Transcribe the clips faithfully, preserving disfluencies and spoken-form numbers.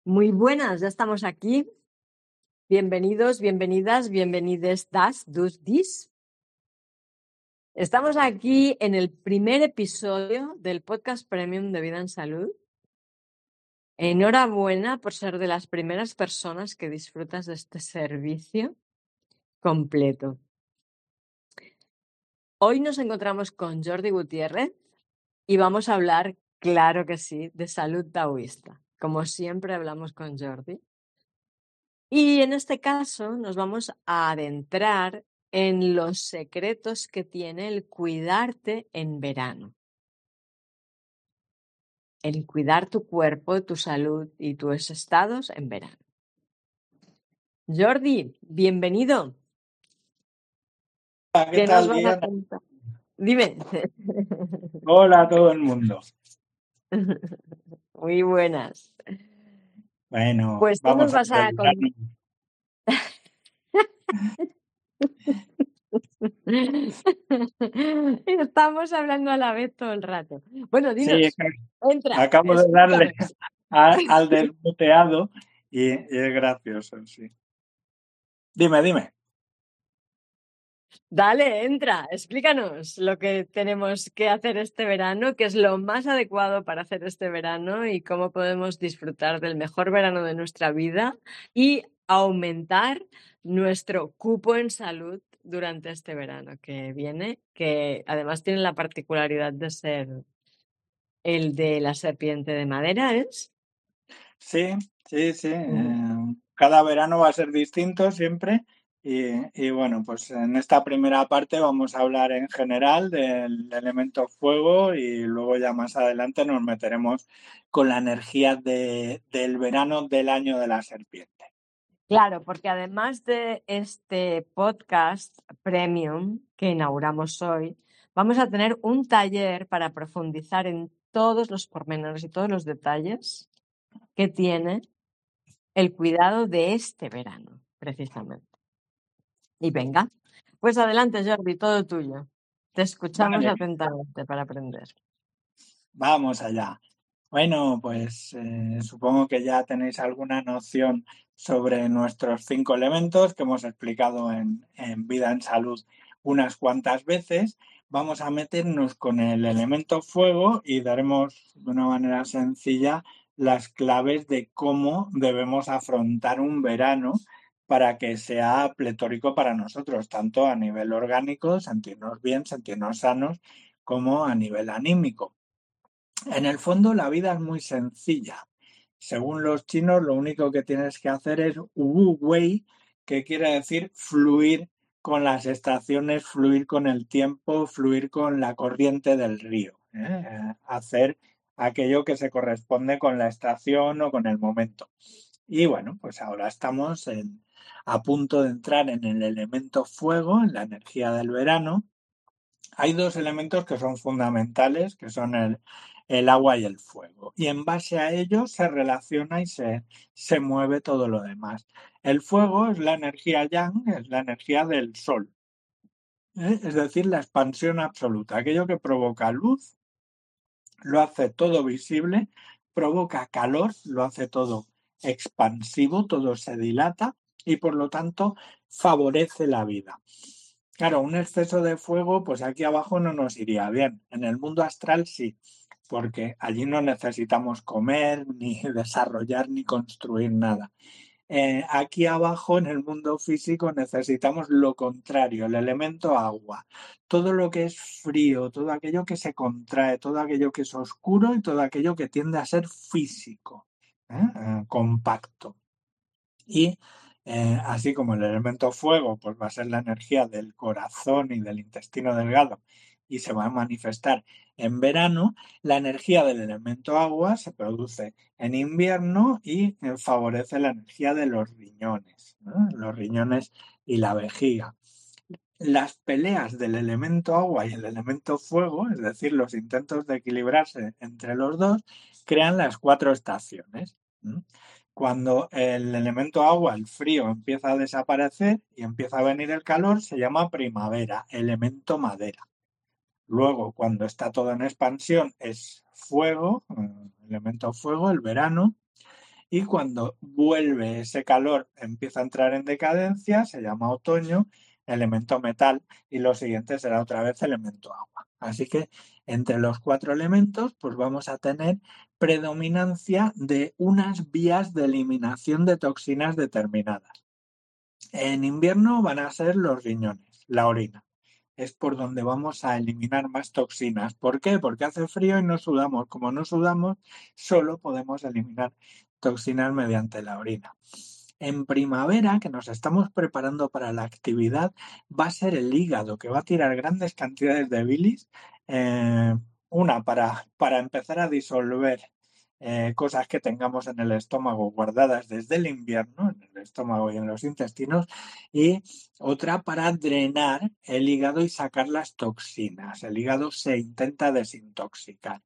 Muy buenas, ya estamos aquí. Bienvenidos, bienvenidas, bienvenides, das, dus, dis. Estamos aquí en el primer episodio del podcast Premium de Vida en Salud. Enhorabuena por ser de las primeras personas que disfrutas de este servicio completo. Hoy nos encontramos con Jordi Gutiérrez y vamos a hablar, claro que sí, de salud taoísta. Como siempre hablamos con Jordi. Y en este caso nos vamos a adentrar en los secretos que tiene el cuidarte en verano. El cuidar tu cuerpo, tu salud y tus estados en verano. Jordi, bienvenido. Hola, ¿qué, ¿Qué tal, nos vas Diana? a contar? Dime. Hola a todo el mundo. Muy buenas. Bueno, Pues ¿qué nos vamos a vas a contar? Estamos hablando a la vez todo el rato. Bueno, Sí, dinos, entra, acabo de darle explícanos. a- al desmuteado y, y es gracioso, sí. Dime, dime. Dale, entra, explícanos lo que tenemos que hacer este verano, qué es lo más adecuado para hacer este verano y cómo podemos disfrutar del mejor verano de nuestra vida y aumentar nuestro cupo en salud durante este verano que viene, que además tiene la particularidad de ser el de la serpiente de madera, ¿es? Sí, sí, sí. Ujú. eh, cada verano va a ser distinto siempre. Y, y bueno, pues en esta primera parte vamos a hablar en general del elemento fuego y luego ya más adelante nos meteremos con la energía de- del verano del año de la serpiente. Claro, porque además de este podcast premium que inauguramos hoy, vamos a tener un taller para profundizar en todos los pormenores y todos los detalles que tiene el cuidado de este verano, precisamente. Y venga, pues adelante, Jordi, todo tuyo. Te escuchamos Vale, atentamente para aprender. vamos allá. Bueno, pues eh, supongo que ya tenéis alguna noción sobre nuestros cinco elementos que hemos explicado en, en Vida en Salud unas cuantas veces. Vamos a meternos con el elemento fuego y daremos de una manera sencilla las claves de cómo debemos afrontar un verano para que sea pletórico para nosotros, tanto a nivel orgánico, sentirnos bien, sentirnos sanos, como a nivel anímico. En el fondo, la vida es muy sencilla. Según los chinos, lo único que tienes que hacer es wu wei, que quiere decir fluir con las estaciones, fluir con el tiempo, fluir con la corriente del río. ¿eh? Hacer aquello que se corresponde con la estación o con el momento. Y bueno, pues ahora estamos en- a punto de entrar en el elemento fuego, en la energía del verano. Hay dos elementos que son fundamentales, que son el, el agua y el fuego. Y en base a ellos se relaciona y se, se mueve todo lo demás. El fuego es la energía yang, es la energía del sol, ¿eh? Es decir, la expansión absoluta. Aquello que provoca luz, lo hace todo visible, provoca calor, lo hace todo expansivo, todo se dilata y por lo tanto favorece la vida. Claro, un exceso de fuego, pues aquí abajo no nos iría bien. En el mundo astral sí, porque allí no necesitamos comer, ni desarrollar, ni construir nada. Eh, aquí abajo, en el mundo físico, necesitamos lo contrario, el elemento agua. Todo lo que es frío, todo aquello que se contrae, todo aquello que es oscuro y todo aquello que tiende a ser físico, ¿eh? Eh, compacto. Y eh, así como el elemento fuego, pues va a ser la energía del corazón y del intestino delgado y se va a manifestar en verano, la energía del elemento agua se produce en invierno y eh, favorece la energía de los riñones, ¿no? Los riñones y la vejiga. Las peleas del elemento agua y el elemento fuego, es decir, los intentos de equilibrarse entre los dos, crean las cuatro estaciones. ¿Mm? Cuando el elemento agua, el frío, empieza a desaparecer y empieza a venir el calor, se llama primavera, elemento madera. Luego, cuando está todo en expansión, es fuego, eh, elemento fuego, el verano. y cuando vuelve ese calor, empieza a entrar en decadencia, se llama otoño, elemento metal, y lo siguiente será otra vez elemento agua. Así que entre los cuatro elementos, pues vamos a tener predominancia de unas vías de eliminación de toxinas determinadas. En invierno van a ser los riñones, la orina. Es por donde vamos a eliminar más toxinas. ¿Por qué? Porque hace frío y no sudamos. Como no sudamos, solo podemos eliminar toxinas mediante la orina. En primavera, que nos estamos preparando para la actividad, va a ser el hígado, que va a tirar grandes cantidades de bilis, eh, una para, para empezar a disolver eh, cosas que tengamos en el estómago guardadas desde el invierno, en el estómago y en los intestinos, y otra para drenar el hígado y sacar las toxinas. El hígado se intenta desintoxicar.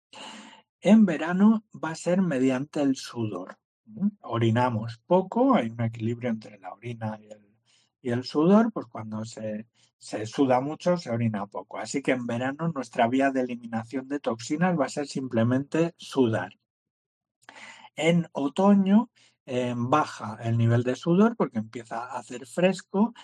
En verano va a ser mediante el sudor. Orinamos poco, hay un equilibrio entre la orina y el, y el sudor, pues cuando se, se suda mucho se orina poco. Así que en verano nuestra vía de eliminación de toxinas va a ser simplemente sudar. En otoño eh, baja el nivel de sudor porque empieza a hacer fresco,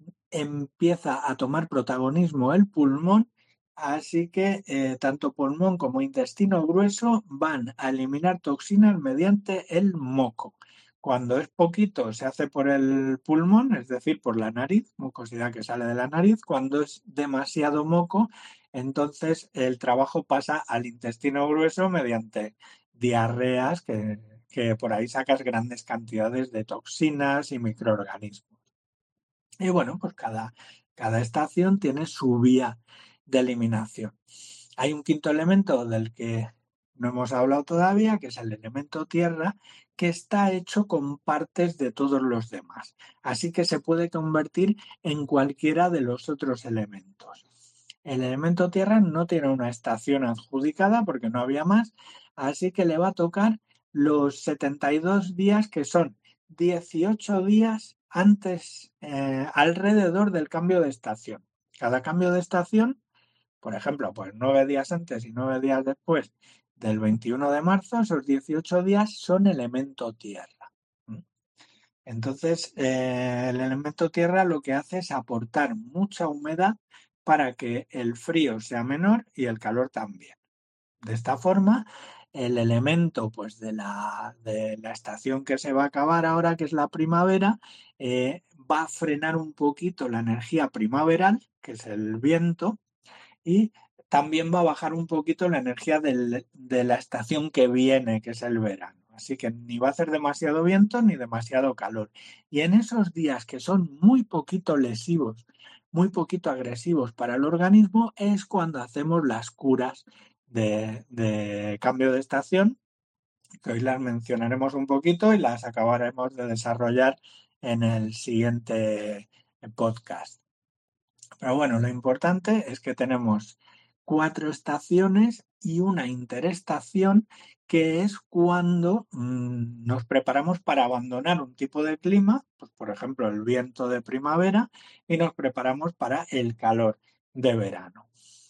empieza a tomar protagonismo el pulmón, así que eh, tanto pulmón como intestino grueso van a eliminar toxinas mediante el moco. Cuando es poquito se hace por el pulmón, es decir, por la nariz, mucosidad que sale de la nariz. Cuando es demasiado moco, entonces el trabajo pasa al intestino grueso mediante diarreas que, que por ahí sacas grandes cantidades de toxinas y microorganismos. Y bueno, pues cada, cada estación tiene su vía de eliminación. Hay un quinto elemento del que no hemos hablado todavía, que es el elemento tierra, que está hecho con partes de todos los demás. Así que se puede convertir en cualquiera de los otros elementos. El elemento tierra no tiene una estación adjudicada porque no había más, así que le va a tocar los setenta y dos días, que son dieciocho días antes, eh, alrededor del cambio de estación. Cada cambio de estación, por ejemplo, pues nueve días antes y nueve días después del veintiuno de marzo, esos dieciocho días son elemento tierra. Entonces, eh, el elemento tierra lo que hace es aportar mucha humedad para que el frío sea menor y el calor también. De esta forma, el elemento pues, de, la, de la estación que se va a acabar ahora, que es la primavera, eh, va a frenar un poquito la energía primaveral, que es el viento, y también va a bajar un poquito la energía del, de la estación que viene, que es el verano. Así que ni va a hacer demasiado viento ni demasiado calor. Y en esos días que son muy poquito lesivos, muy poquito agresivos para el organismo, es cuando hacemos las curas de, de cambio de estación, que hoy las mencionaremos un poquito y las acabaremos de desarrollar en el siguiente podcast. Pero bueno, lo importante es que tenemos cuatro estaciones y una interestación, que es cuando mmm, nos preparamos para abandonar un tipo de clima, pues por ejemplo el viento de primavera, y nos preparamos para el calor de verano.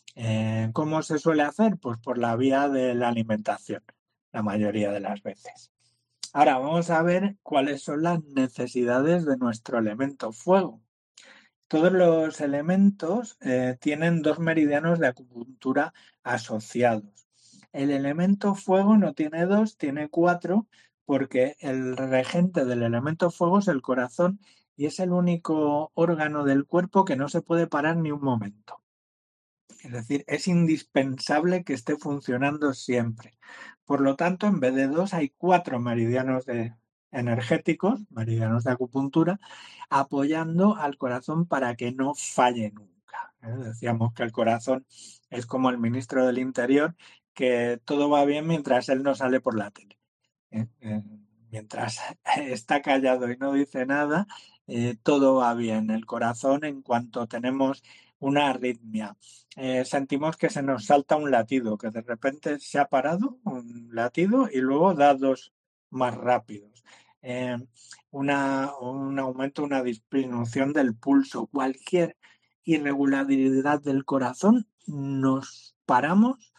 Eh, ¿Cómo se suele hacer? Pues por la vía de la alimentación, la mayoría de las veces. Ahora vamos a ver cuáles son las necesidades de nuestro elemento fuego. Todos los elementos eh, tienen dos meridianos de acupuntura asociados. El elemento fuego no tiene dos, tiene cuatro, porque el regente del elemento fuego es el corazón y es el único órgano del cuerpo que no se puede parar ni un momento. Es decir, es indispensable que esté funcionando siempre. Por lo tanto, en vez de dos, hay cuatro meridianos de, energéticos, meridianos de acupuntura, apoyando al corazón para que no falle nunca. ¿Eh? Decíamos que el corazón es como el ministro del Interior, que todo va bien mientras él no sale por la tele. ¿Eh? Eh, mientras está callado y no dice nada, eh, todo va bien. El corazón, en cuanto tenemos una arritmia, eh, sentimos que se nos salta un latido, que de repente se ha parado un latido y luego da dos más rápidos. Eh, una, un aumento, una disminución del pulso, cualquier irregularidad del corazón, nos paramos,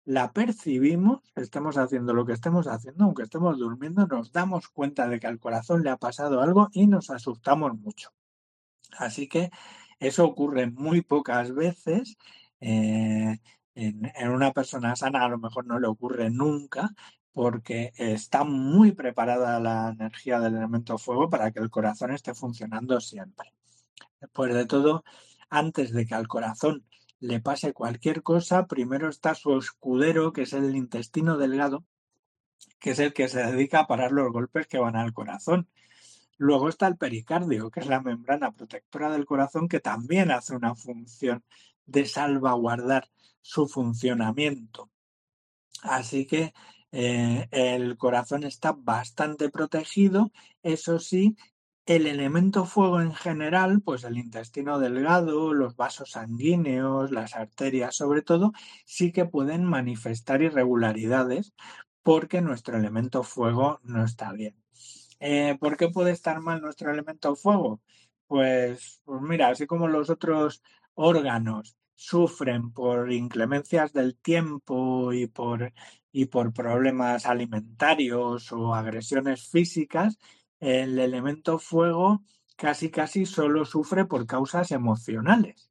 la percibimos, estemos haciendo lo que estemos haciendo, aunque estemos durmiendo, nos damos cuenta de que al corazón le ha pasado algo y nos asustamos mucho. Así que eso ocurre muy pocas veces. Eh, en, en una persona sana a lo mejor no le ocurre nunca, porque está muy preparada la energía del elemento fuego para que el corazón esté funcionando siempre. Después de todo, antes de que al corazón le pase cualquier cosa, primero está su escudero, que es el intestino delgado, que es el que se dedica a parar los golpes que van al corazón. Luego está el pericardio, que es la membrana protectora del corazón, que también hace una función de salvaguardar su funcionamiento. Así que eh, el corazón está bastante protegido. Eso sí, el elemento fuego en general, pues el intestino delgado, los vasos sanguíneos, las arterias sobre todo, sí que pueden manifestar irregularidades porque nuestro elemento fuego no está bien. Eh, ¿Por qué puede estar mal nuestro elemento fuego? Pues, pues mira, así como los otros órganos sufren por inclemencias del tiempo y por, y por problemas alimentarios o agresiones físicas, el elemento fuego casi casi solo sufre por causas emocionales.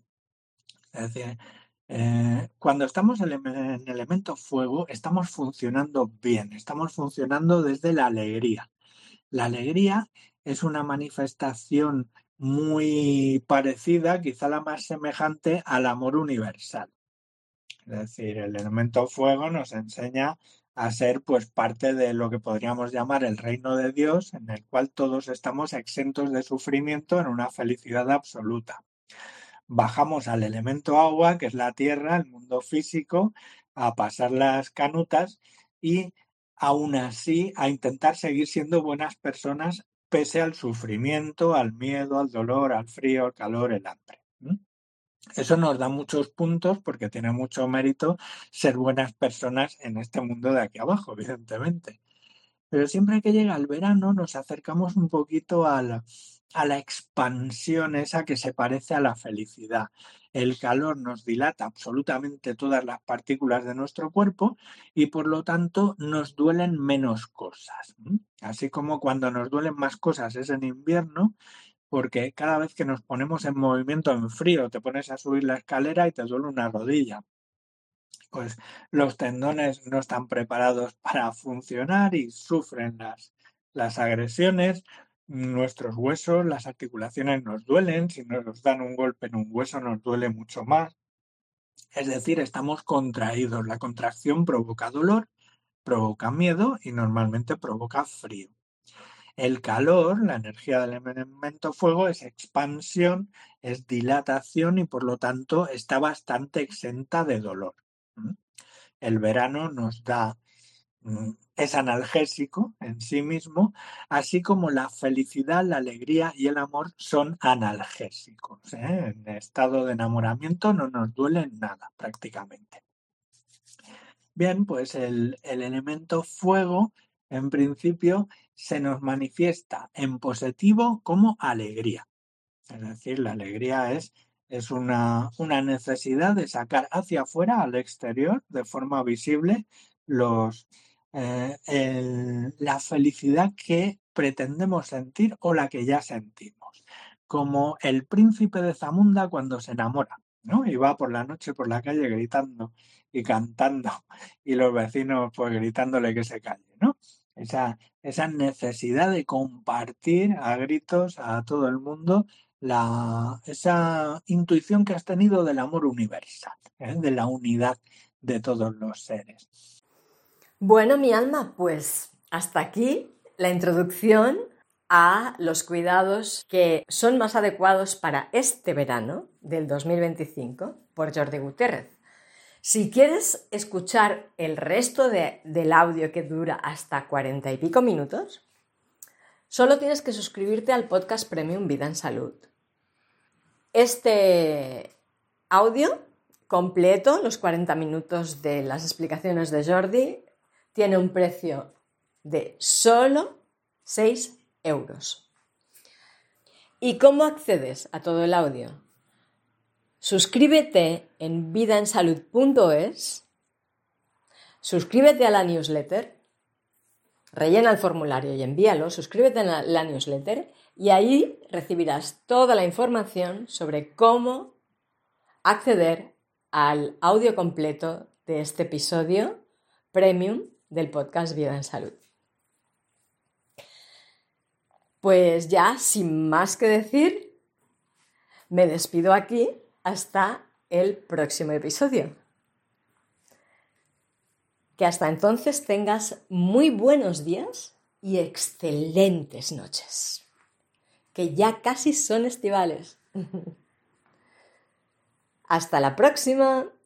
Es decir, eh, cuando estamos en el elemento fuego, estamos funcionando bien, estamos funcionando desde la alegría. La alegría es una manifestación muy parecida, quizá la más semejante al amor universal. Es decir, el elemento fuego nos enseña a ser pues parte de lo que podríamos llamar el reino de Dios, en el cual todos estamos exentos de sufrimiento en una felicidad absoluta. Bajamos al elemento agua, que es la tierra, el mundo físico, a pasar las canutas y aún así a intentar seguir siendo buenas personas pese al sufrimiento, al miedo, al dolor, al frío, al calor, el hambre. Eso nos da muchos puntos porque tiene mucho mérito ser buenas personas en este mundo de aquí abajo, evidentemente. Pero siempre que llega el verano nos acercamos un poquito a la, a la expansión esa que se parece a la felicidad. El calor nos dilata absolutamente todas las partículas de nuestro cuerpo y por lo tanto nos duelen menos cosas. Así como cuando nos duelen más cosas es en invierno, porque cada vez que nos ponemos en movimiento en frío te pones a subir la escalera y te duele una rodilla. Pues los tendones no están preparados para funcionar y sufren las, las agresiones. Nuestros huesos, las articulaciones nos duelen. Si nos dan un golpe en un hueso nos duele mucho más. Es decir, estamos contraídos. La contracción provoca dolor, provoca miedo y normalmente provoca frío. El calor, la energía del elemento fuego, es expansión, es dilatación y por lo tanto está bastante exenta de dolor. El verano nos da, es analgésico en sí mismo, así como la felicidad, la alegría y el amor son analgésicos, ¿eh? En estado de enamoramiento no nos duele nada prácticamente. Bien, pues el, el elemento fuego, en principio, se nos manifiesta en positivo como alegría. Es decir, la alegría es, es una, una necesidad de sacar hacia afuera, al exterior, de forma visible, los, eh, el, la felicidad que pretendemos sentir o la que ya sentimos. Como el príncipe de Zamunda cuando se enamora, ¿no? Y va por la noche por la calle gritando y cantando y los vecinos pues gritándole que se calle, ¿no? Esa, esa necesidad de compartir a gritos a todo el mundo la, esa intuición que has tenido del amor universal, ¿eh? De la unidad de todos los seres. Bueno, mi alma, pues hasta aquí la introducción a los cuidados que son más adecuados para este verano del dos mil veinticinco por Jordi Gutiérrez. Si quieres escuchar el resto de, del audio que dura hasta cuarenta y pico minutos, solo tienes que suscribirte al podcast Premium Vida en Salud. Este audio completo, los cuarenta minutos de las explicaciones de Jordi, tiene un precio de solo seis euros. ¿Y cómo accedes a todo el audio? Suscríbete en vida en salud punto es suscríbete a la newsletter, rellena el formulario y envíalo, suscríbete a la, la newsletter y ahí recibirás toda la información sobre cómo acceder al audio completo de este episodio premium del podcast Vida en Salud. Pues ya, sin más que decir, me despido aquí hasta el próximo episodio. Que hasta entonces tengas muy buenos días y excelentes noches, que ya casi son estivales. Hasta la próxima.